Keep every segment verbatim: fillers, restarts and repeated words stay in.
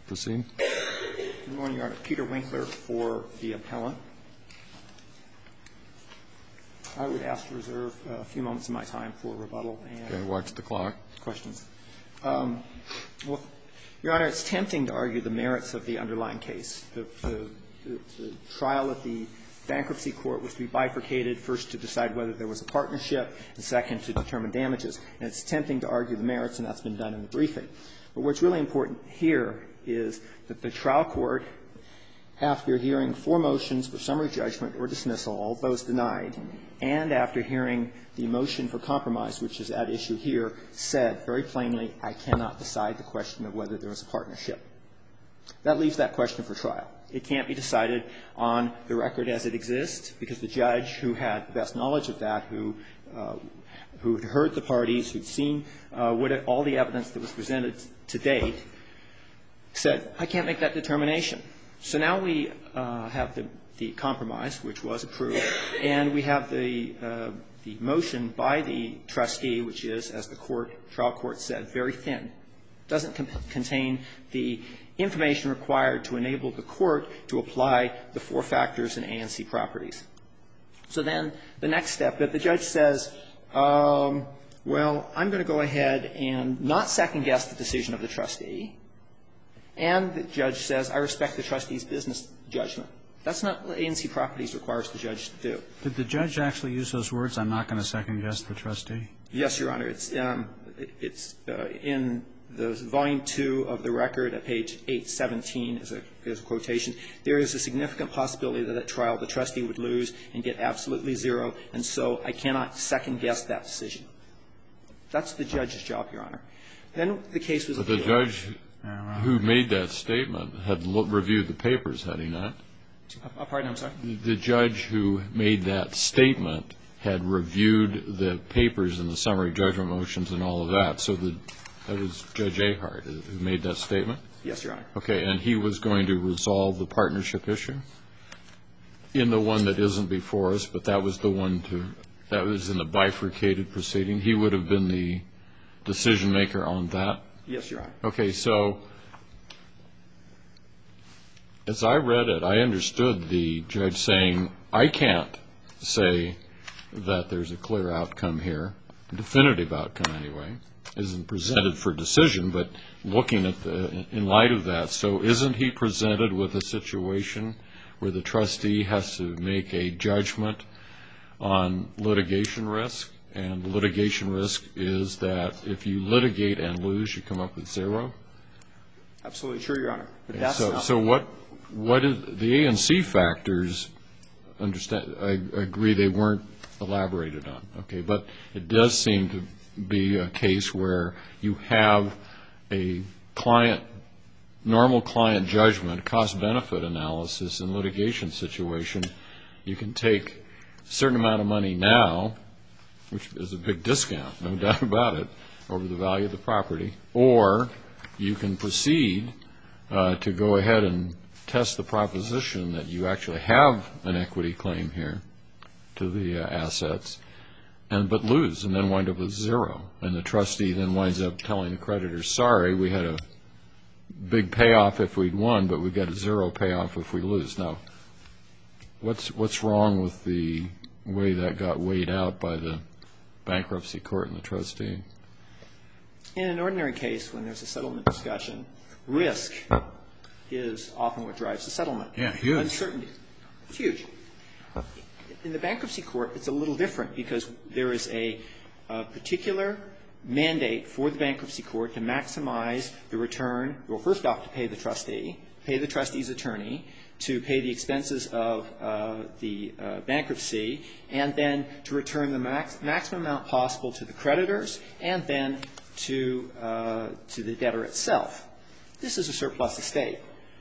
Proceed. Good morning, Your Honor. Peter Winkler for the appellant. I would ask to reserve a few moments of my time for rebuttal and okay, watch the clock. Questions. Um, well, Your Honor, it's tempting to argue the merits of the underlying case. The, the, the, the trial at the bankruptcy court was to be bifurcated, first to decide whether there was a partnership, and second to determine damages. And it's tempting to argue the merits, and that's been done in the briefing. But what's really important here is that the trial court, after hearing four motions for summary judgment or dismissal, all those denied, and after hearing the motion for compromise, which is at issue here, said very plainly, I cannot decide the question of whether there was a partnership. That leaves that question for trial. It can't be decided on the record as it exists, because the judge who had the best knowledge of that, who uh, who had heard the parties, who'd seen uh, what it, all the evidence that was presented to date, said, I can't make that determination. So now we uh, have the, the compromise, which was approved, and we have the, uh, the motion by the trustee, which is, as the court, trial court said, very thin. Doesn't com- contain the information required to enable the court to apply the four factors in A and C properties. So then the next step, that the judge says, um, well, I'm going to go ahead and not second-guess the decision of the trustee. And the judge says, I respect the trustee's business judgment. That's not what A and C Properties requires the judge to do. Did the judge actually use those words, I'm not going to second-guess the trustee? Yes, Your Honor. It's, um, it's uh, in the volume two of the record at page eight seventeen is a, is a quotation. There is a significant possibility that at trial the trustee would lose and get absolutely zero, and so I cannot second-guess that decision. That's the judge's job, Your Honor. Then the case was appealed. But the judge who made that statement had reviewed the papers, had he not? Uh, pardon, I'm sorry? The judge who made that statement had reviewed the papers and the summary judgment motions and all of that. So the, that was Judge Ahart who made that statement? Yes, Your Honor. Okay, and he was going to resolve the partnership issue in the one that isn't before us, but that was the one to, that was in the bifurcated proceeding. He would have been the decision maker on that? Yes, Your Honor. Okay, so as I read it, I understood the judge saying, I can't say that there's a clear outcome here, a definitive outcome anyway, isn't presented for decision, but looking at the, in light of that, so isn't he presented with a situation where the trustee has to make a judgment on litigation risk? And the litigation risk is that if you litigate and lose, you come up with zero? Absolutely true, Your Honor. But that's so, not so what, what is, the A and C factors, understand, I agree they weren't elaborated on, okay, but it does seem to be a case where you have a client, normal client judgment, cost-benefit analysis in litigation situation. You can take a certain amount of money now, which is a big discount, no doubt about it, over the value of the property, or you can proceed uh, to go ahead and test the proposition that you actually have an equity claim here to the uh, assets, and but lose and then wind up with zero. And the trustee then winds up telling the creditor, sorry, we had a big payoff if we'd won, but we got a zero payoff if we lose. Now, what's what's wrong with the way that got weighed out by the bankruptcy court and the trustee? In an ordinary case, when there's a settlement discussion, risk is often what drives the settlement. Yeah, huge. Uncertainty. It's huge. In the bankruptcy court, it's a little different because there is a, a particular mandate for the bankruptcy court to maximize the return, well, first off, to pay the trustee, pay the trustee's attorney, to pay the expenses of uh, the uh, bankruptcy, and then to return the max, maximum amount possible to the creditors, and then to uh, to the debtor itself. This is a surplus estate.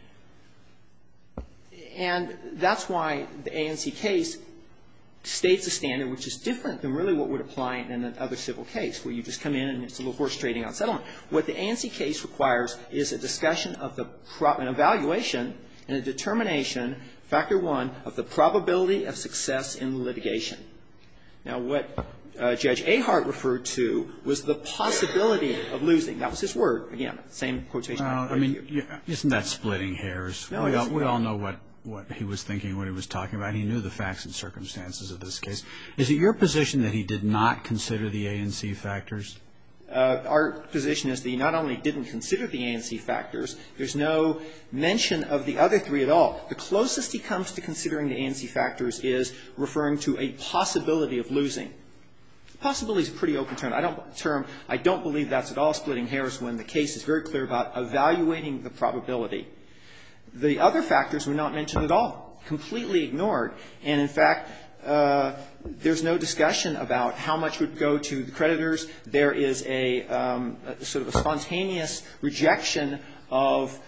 And that's why the A and C case states a standard which is different than really what would apply in another civil case, where you just come in and it's a little horse trading on settlement. What the A and C case requires is a discussion of the pro- an evaluation and a determination, factor one, of the probability of success in the litigation. Now, what uh, Judge Ahart referred to was the possibility of losing. That was his word. Again, same quotation. Well, I mean, isn't that splitting hairs? No, we, it all, isn't. we all know what, what he was thinking when he was talking about it. He knew the facts and circumstances of this case. Is it your position that he did not consider the A N C factors? Uh, our position is that he not only didn't consider the A N C factors, there's no mention of the other three at all. The closest he comes to considering the A N C factors is referring to a possibility of losing. Possibility is a pretty open term. I don't, term. I don't believe that's at all splitting hairs when the case is very clear about evaluating the probability. The other factors were not mentioned at all, completely ignored. And, in fact, Uh, there's no discussion about how much would go to the creditors. There is a, um, a sort of a spontaneous rejection of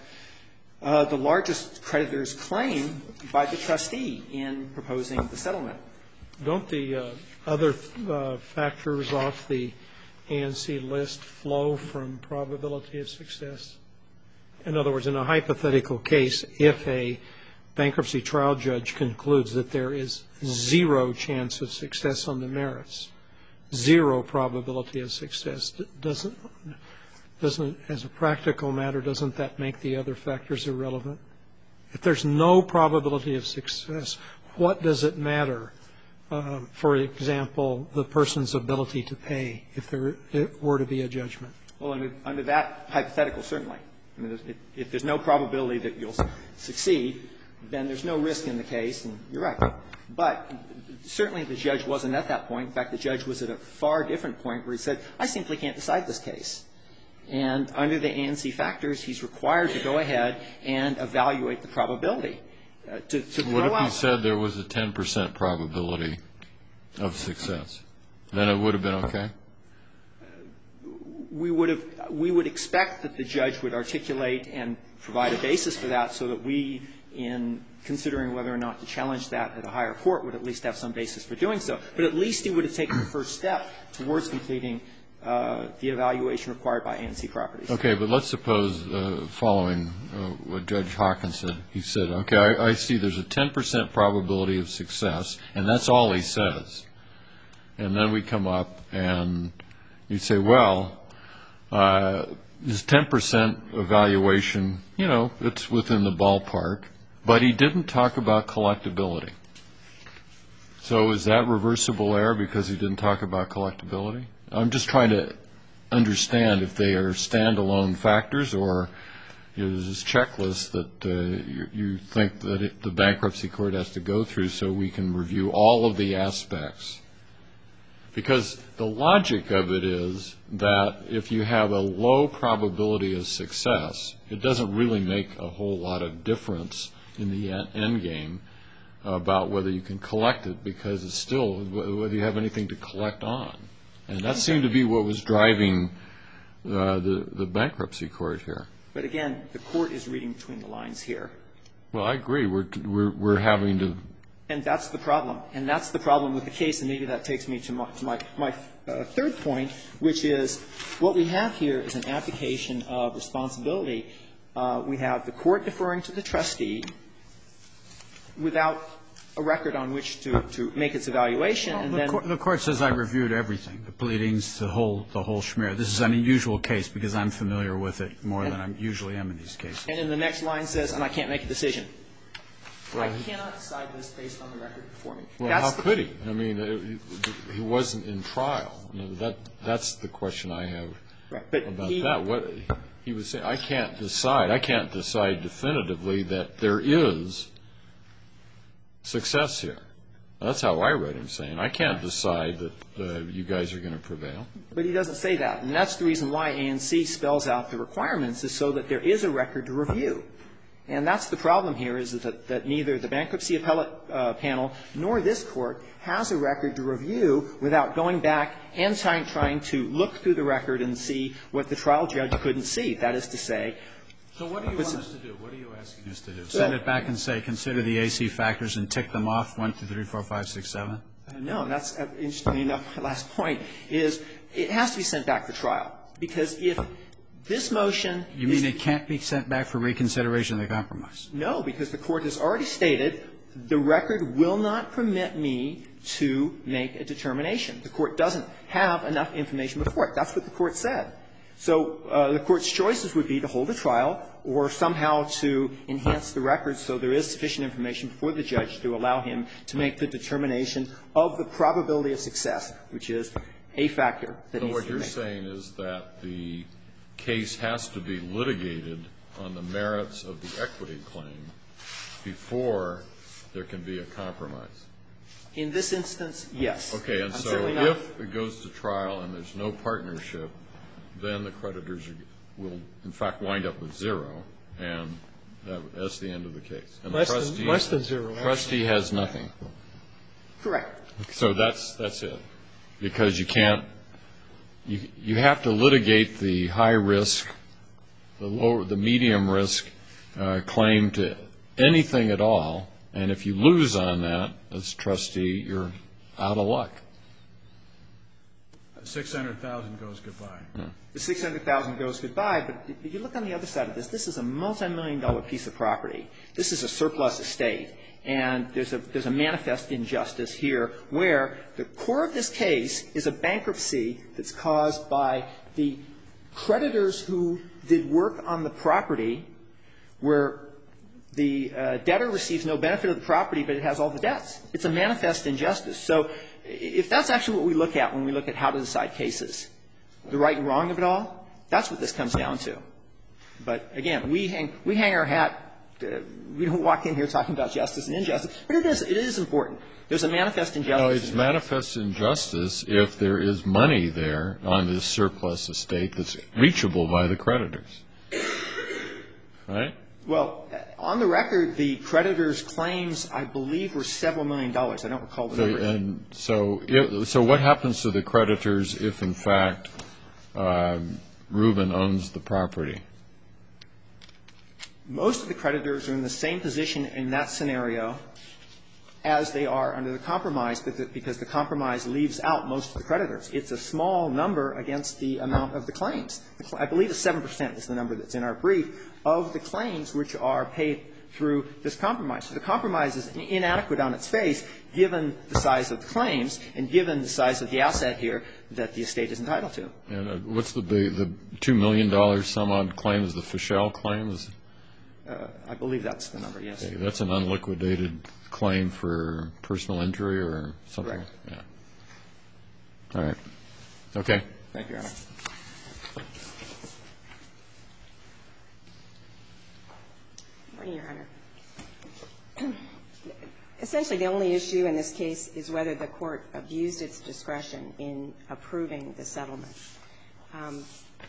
uh, the largest creditor's claim by the trustee in proposing the settlement. Don't the uh, other uh, factors off the A N C list flow from probability of success? In other words, in a hypothetical case, if a bankruptcy trial judge concludes that there is zero chance of success on the merits, zero probability of success, doesn't, doesn't, as a practical matter, doesn't that make the other factors irrelevant? If there's no probability of success, what does it matter, uh, for example, the person's ability to pay if there were to be a judgment? Well, under, under that hypothetical, certainly. I mean, if, if there's no probability that you'll succeed, then there's no risk in the case, and you're right. But certainly the judge wasn't at that point. In fact, the judge was at a far different point where he said, I simply can't decide this case. And under the A N C factors, he's required to go ahead and evaluate the probability. Uh, to, to what if out, you said there was a ten percent probability of success? Then it would have been okay? We would have, we would expect that the judge would articulate and provide a basis for that so that we, in considering whether or not to challenge that at a higher court, would at least have some basis for doing so. But at least he would have taken the first step towards completing uh, the evaluation required by A N C properties. Okay, but let's suppose, uh, following uh, what Judge Hawkins said, he said, okay, I, I see there's a ten percent probability of success, and that's all he says. And then we come up and you say, well, uh, this ten percent evaluation, you know, it's within the ballpark, but he didn't talk about collectability. So is that reversible error because he didn't talk about collectability? I'm just trying to understand if they are standalone factors or you know, there's this checklist that uh, you, you think that it, the bankruptcy court has to go through so we can review all of the aspects. Because the logic of it is that if you have a low probability of success, it doesn't really make a whole lot of difference in the end game about whether you can collect it because it's still whether you have anything to collect on. And that seemed to be what was driving uh, the, the bankruptcy court here. But again, the court is reading between the lines here. Well, I agree. We're, we're, we're having to... And that's the problem. And that's the problem with the case, and maybe that takes me to my, to my, my uh, third point, which is what we have here is an abdication of responsibility. Uh, we have the court deferring to the trustee without a record on which to, to make its evaluation. Well, and the, then court, the court says I reviewed everything, the pleadings, the whole, the whole schmear. This is an unusual case because I'm familiar with it more and, than I usually am in these cases. And in the next line says, and I can't make a decision. I cannot decide this based on the record before me. Well, that's how could he? I mean, it, he wasn't in trial. You know, that that's the question I have right. but about he, that. What he was saying, I can't decide. I can't decide definitively that there is success here. That's how I read him saying, I can't decide that uh, you guys are going to prevail. But he doesn't say that. And that's the reason why A N C spells out the requirements is so that there is a record to review. And that's the problem here is that, that neither the bankruptcy appellate uh, panel nor this court has a record to review without going back and trying, trying to look through the record and see what the trial judge couldn't see. That is to say. So what do you want us to do? What are you asking us to do? Send it back and say, consider the A C factors and tick them off, one, two, three, four, five, six, seven? Uh, no, and that's, uh, interestingly enough, my last point is it has to be sent back for trial. Because if this motion You mean it can't be sent back for reconsideration of the compromise? No, because the court has already stated the record will not permit me to make a determination. The Court doesn't have enough information before it. That's what the Court said. So uh, the Court's choices would be to hold a trial or somehow to enhance the record so there is sufficient information for the judge to allow him to make the determination of the probability of success, which is a factor that needs to be made. So what you're saying is that the case has to be litigated on the merits of the equity claim before there can be a compromise. In this instance, yes. Okay, and I'm so if it goes to trial and there's no partnership, then the creditors will, in fact, wind up with zero, and that, that's the end of the case. And less, the trustee, than, less than zero. Trustee has nothing. Correct. So that's that's it, because you can't. You you have to litigate the high risk, the low, the medium risk uh, claim to anything at all, and if you lose on that as trustee, you're out of luck. six hundred thousand dollars goes goodbye. Yeah. The six hundred thousand dollars goes goodbye, but if you look on the other side of this, this is a multi-million dollar piece of property. This is a surplus estate, and there's a, there's a manifest injustice here where the core of this case is a bankruptcy that's caused by the creditors who did work on the property where the uh, debtor receives no benefit of the property, but it has all the debts. It's a manifest injustice. So if that's actually what we look at when we look at how to decide cases, the right and wrong of it all, that's what this comes down to. But again, we hang, we hang our hat. Uh, we don't walk in here talking about justice and injustice, but it is, it is important. There's a manifest injustice. No, it's manifest injustice if there is money there on this surplus estate that's reachable by the creditors. Right? Well, on the record, the creditors' claims, I believe, were several million dollars. I don't recall the So, number. and so, if, so what happens to the creditors if, in fact, um, Reuben owns the property? Most of the creditors are in the same position in that scenario as they are under the compromise, because the compromise leaves out most of the creditors. It's a small number against the amount of the claims. I believe it's seven percent is the number that's in our brief of the claims which are paid through this compromise. So the compromise is inadequate on its face, given the size of the claims and given the size of the asset here that the estate is entitled to. And uh, what's the big, the two million dollars some odd claim is the Fischel claim? Is, Uh, I believe that's the number, yes. okay, that's an unliquidated claim for personal injury or something? Correct. Yeah. All right. Okay. Thank you, Your Honor. Good morning, Your Honor. Essentially, the only issue in this case is whether the court abused its discretion in approving the settlement. Um,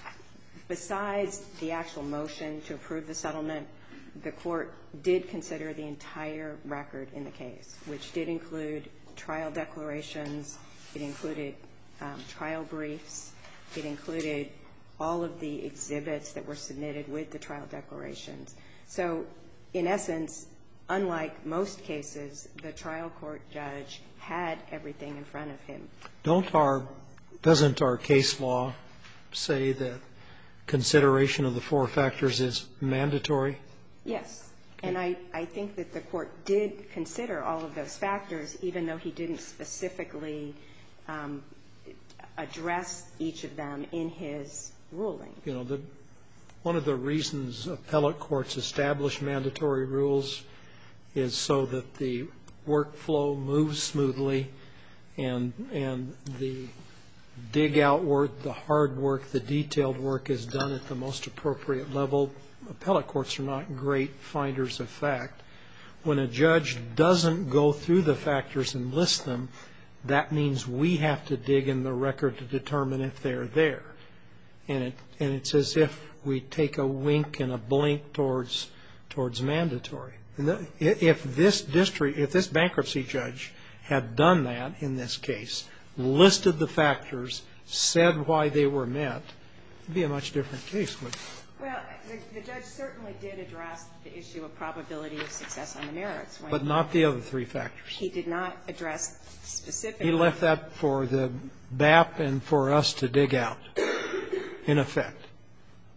besides the actual motion to approve the settlement, the court did consider the entire record in the case, which did include trial declarations, it included um, trial briefs, it included all of the exhibits that were submitted with the trial declarations. So, in essence, unlike most cases, the trial court judge had everything in front of him. Don't our, doesn't our case law say that consideration of the four factors is mandatory? Yes. And I, I think that the court did consider all of those factors, even though he didn't specifically um, address each of them in his ruling. You know, the, one of the reasons appellate courts establish mandatory rules is so that the workflow moves smoothly and, and the dig out work, the hard work, the detailed work is done at the most appropriate level. Appellate courts are not great finders of fact. When a judge doesn't go through the factors and list them, that means we have to dig in the record to determine if they're there. And it and it's as if we take a wink and a blink towards towards mandatory. And the, if this district, if this bankruptcy judge had done that in this case, listed the factors, said why they were met, it'd be a much different case, wouldn't it? Well, the, the judge certainly did address the issue of probability of success on the merits. But not the other three factors. He did not address specifically. He left that for the B A P and for us to dig out, in effect.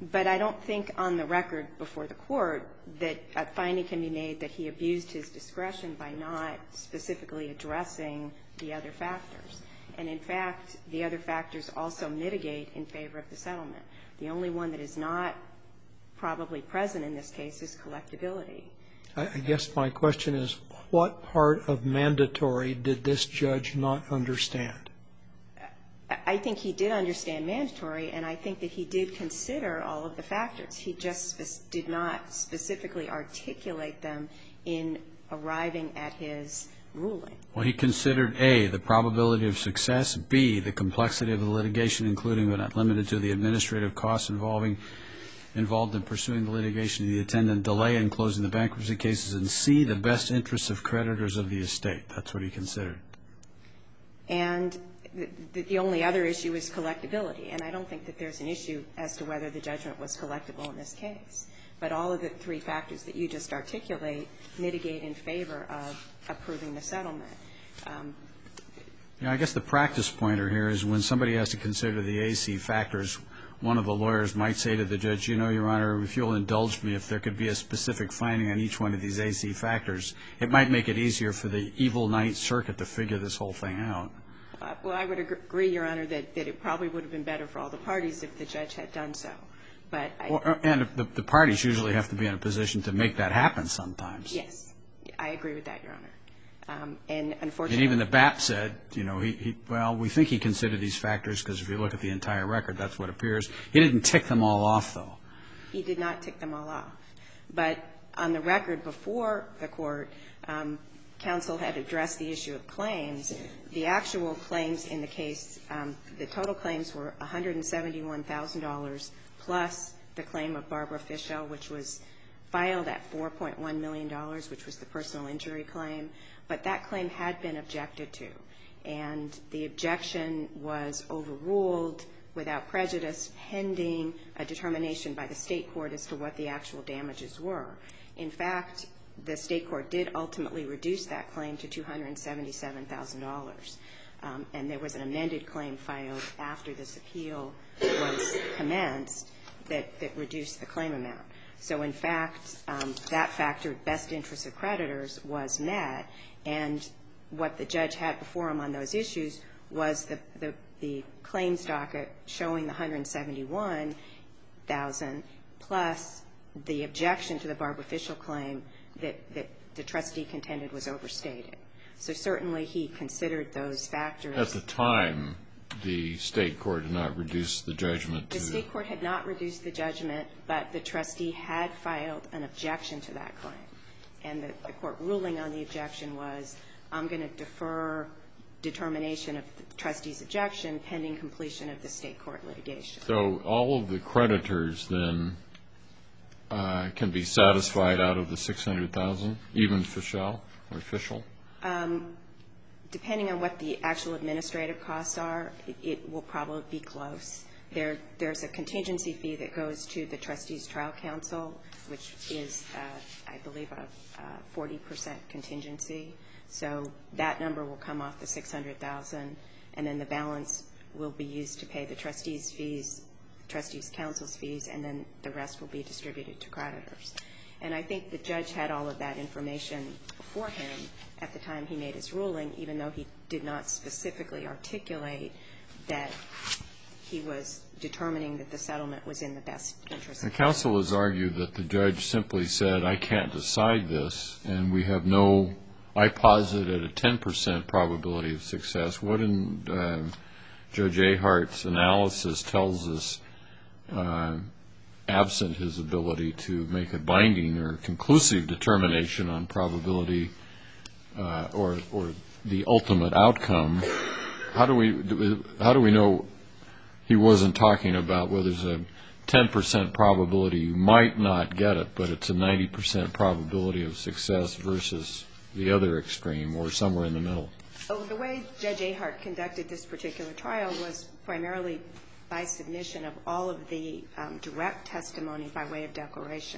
But I don't think on the record before the Court that a finding can be made that he abused his discretion by not specifically addressing the other factors. And, in fact, the other factors also mitigate in favor of the settlement. The only one that is not probably present in this case is collectability. I guess my question is, what part of mandatory did this judge not understand? I think he did understand mandatory, and I think that he did consider all of the factors. He just did not specifically articulate them in arriving at his ruling. Well, he considered, A, the probability of success, B, the complexity of the litigation, including but not limited to the administrative costs involving involved in pursuing the litigation, the attendant delay in closing the bankruptcy cases, and C, the best interests of creditors of the estate. That's what he considered. And the, the only other issue is collectability. And I don't think that there's an issue as to whether the judgment was collectible in this case. But all of the three factors that you just articulate mitigate in favor of approving the settlement. Um, Yeah, I guess the practice pointer here is when somebody has to consider the A C factors, one of the lawyers might say to the judge, you know, Your Honor, if you'll indulge me, if there could be a specific finding on each one of these A C factors, it might make it easier for the evil Ninth Circuit to figure this whole thing out. Uh, well, I would agree, Your Honor, that, that it probably would have been better for all the parties if the judge had done so. But I, well, and the, the parties usually have to be in a position to make that happen sometimes. Yes, I agree with that, Your Honor. Um, and unfortunately, and even the B A P said, you know, he, he well, we think he considered these factors because if you look at the entire record, that's what appears. He didn't tick them all off, though. He did not tick them all off. But on the record before the court, um, counsel had addressed the issue of claims. The actual claims in the case, um, the total claims were one hundred seventy-one thousand dollars plus the claim of Barbara Fischel, which was filed at four point one million dollars, which was the personal injury claim. But that claim had been objected to, and the objection was overruled without prejudice pending a determination by the state court as to what the actual damages were. In fact, the state court did ultimately reduce that claim to two hundred seventy-seven thousand dollars, um, and there was an amended claim filed after this appeal was commenced that, that reduced the claim amount. So, in fact, um, that factor, best interest of creditors, was met, and what the judge had before him on those issues was the, the, the claims docket showing the one hundred seventy-one thousand dollars plus the objection to the Barbara Fischel claim that, that the trustee contended was overstated. So certainly he considered those factors. At the time, the state court had not reduced the judgment to... The state court had not reduced the judgment, but the trustee had filed an objection to that claim. And the, the court ruling on the objection was, I'm going to defer determination of the trustee's objection pending completion of the state court litigation. So all of the creditors then uh, can be satisfied out of the six hundred thousand dollars, even Fischel or Fischel? Um, depending on what the actual administrative costs are, it, it will probably be close. There, there's a contingency fee that goes to the trustee's trial counsel, which is, uh, I believe, a, a forty percent contingency. So that number will come off the six hundred thousand dollars, and then the balance will be used to pay the trustee's fees, trustee's counsel's fees, and then the rest will be distributed to creditors. And I think the judge had all of that information before him at the time he made his ruling, even though he did not specifically articulate that he was determining that the settlement was in the best interest of the counsel has argued that the judge simply said, I can't decide this, and we have no, I posited a ten percent probability of success. What in uh, Judge Ahart's analysis tells us, uh, absent his ability to make a binding or conclusive determination on probability uh, or, or the ultimate outcome, how do we, how do we know he wasn't talking about whether there's a ten percent probability you might not get it, but it's a ninety percent probability of success versus the other extreme or somewhere in the middle? Oh, the way Judge Ahart conducted this particular trial was primarily by submission of all of the um, direct testimony by way of declaration.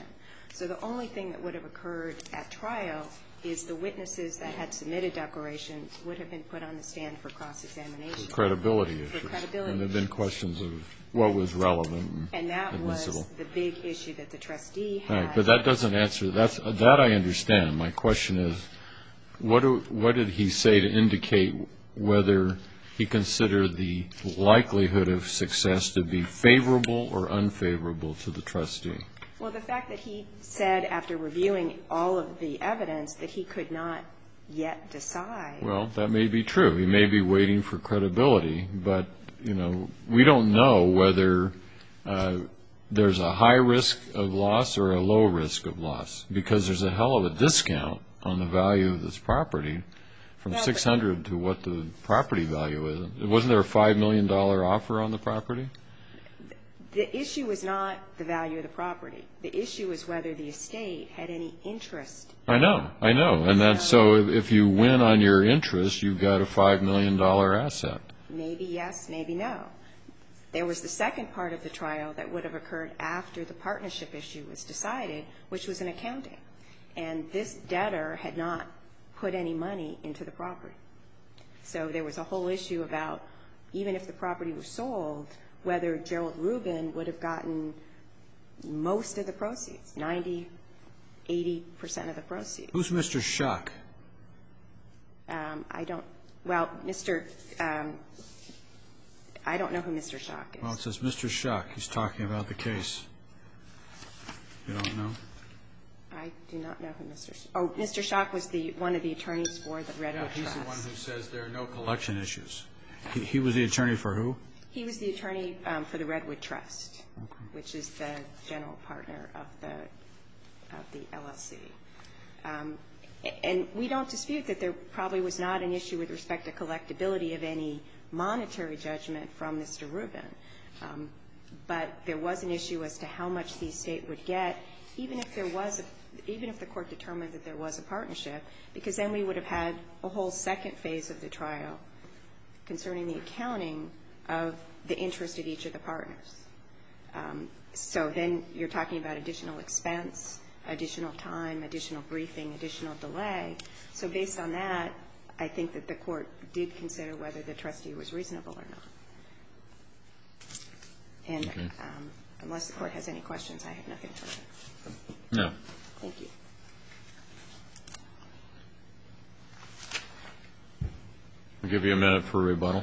So the only thing that would have occurred at trial is the witnesses that had submitted declarations would have been put on the stand for cross-examination. For credibility issues. For credibility And there have been questions of what was relevant and And that admissible. was the big issue that the trustee had. Right, but that doesn't answer, that's, that I understand. My question is, what, do, what did he say to indicate whether he considered the likelihood of success to be favorable or unfavorable to the trustee? Well, the fact that he said after reviewing all of the evidence that he could not yet decide. Well, that may be true. He may be waiting for credibility, but, you know, we don't know whether uh, there's a high risk of loss or a low risk of loss, because there's a hell of a discount on the value of this property from Well, six hundred to what the property value is. Wasn't there a five million dollars offer on the property? The issue was not the value of the property. The issue is whether the estate had any interest. I know, I know. And that's so if you win on your interest, you've got a five million dollars asset. Maybe yes, maybe no. There was the second part of the trial that would have occurred after the partnership issue was decided, which was an accounting. And this debtor had not put any money into the property. So there was a whole issue about even if the property was sold, whether Gerald Rubin would have gotten most of the proceeds, ninety, eighty percent of the proceeds. Who's Mister Schuck? Um, I don't, well, Mister Um, I don't know who Mister Schuck is. Well, it says Mister Schuck. He's talking about the case. You don't know? I do not know who Mister Sch- Oh, Mister Schuck was the one of the attorneys for the Redwood Yeah, he's Trust. the one who says there are no collection issues. He, he was the attorney for who? He was the attorney um, for the Redwood Trust, okay, which is the general partner of the of the L L C. Um, and we don't dispute that there probably was not an issue with respect to collectability of any monetary judgment from Mister Rubin. Um, but there was an issue as to how much the estate would get, even if there was, a, even if the court determined that there was a partnership, because then we would have had a whole second phase of the trial concerning the accounting of the interest of each of the partners. Um, so then you're talking about additional expense, additional time, additional briefing, additional delay. So based on that, I think that the court did consider whether the trustee was reasonable or not. And Okay. um, unless the court has any questions, I have nothing further. No. Thank you. I'll give you a minute for rebuttal.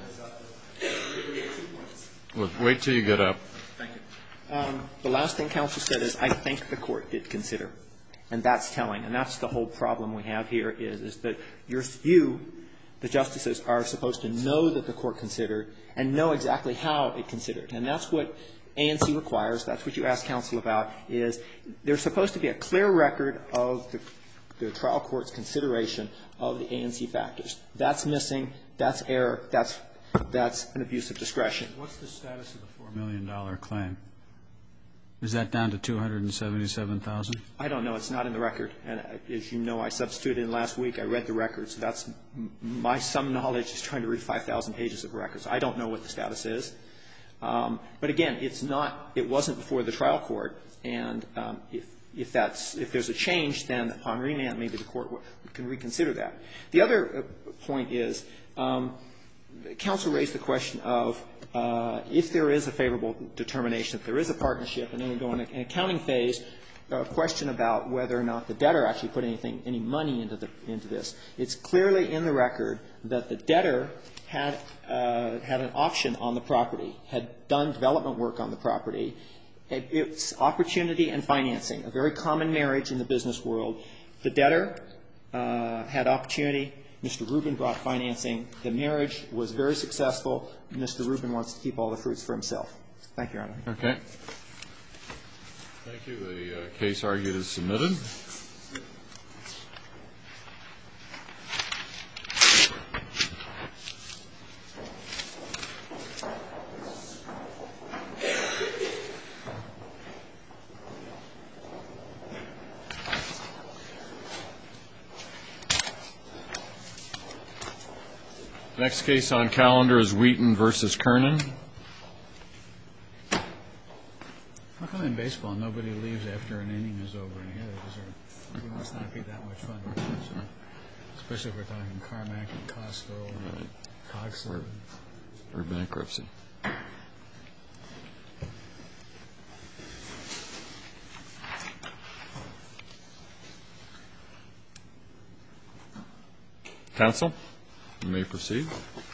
Well, wait till you get up. Thank you. Um, the last thing counsel said is, I think the court did consider. And that's telling. And that's the whole problem we have here is, is that you're, you, the justices, are supposed to know that the court considered and know exactly how it considered. And that's what A N C requires. That's what you asked counsel about, is there's supposed to be a clear record of the, the trial court's consideration of the A N C factors. That's missing. That's error. That's That's an abuse of discretion. What's the status of the four million dollars claim? Is that down to two hundred seventy-seven thousand dollars? I don't know. It's not in the record. And as you know, I substituted in last week. I read the records. That's my some knowledge is trying to read five thousand pages of records. I don't know what the status is. Um, but again, it's not. It wasn't before the trial court. And um, if if that's if there's a change, then upon remand, maybe the court can reconsider that. The other point is. Um, Counsel raised the question of uh, if there is a favorable determination, if there is a partnership, and then we go in an accounting phase, a question about whether or not the debtor actually put anything, any money into the into this. It's clearly in the record that the debtor had uh, had an option on the property, had done development work on the property. It, it's opportunity and financing, a very common marriage in the business world. The debtor uh, had opportunity. Mister Rubin brought financing. The marriage was very successful. Mister Rubin wants to keep all the fruits for himself. Thank you, Your Honor. Okay. Thank you. The uh, case argued is submitted. Next case on calendar is Wheaton versus Kernan. How come in baseball, nobody leaves after an inning is over in here. Those are, it must not be that much fun. So, especially if we're talking Carmack and Costco and Right. Cogswell. Or, or bankruptcy. Counsel, you may proceed.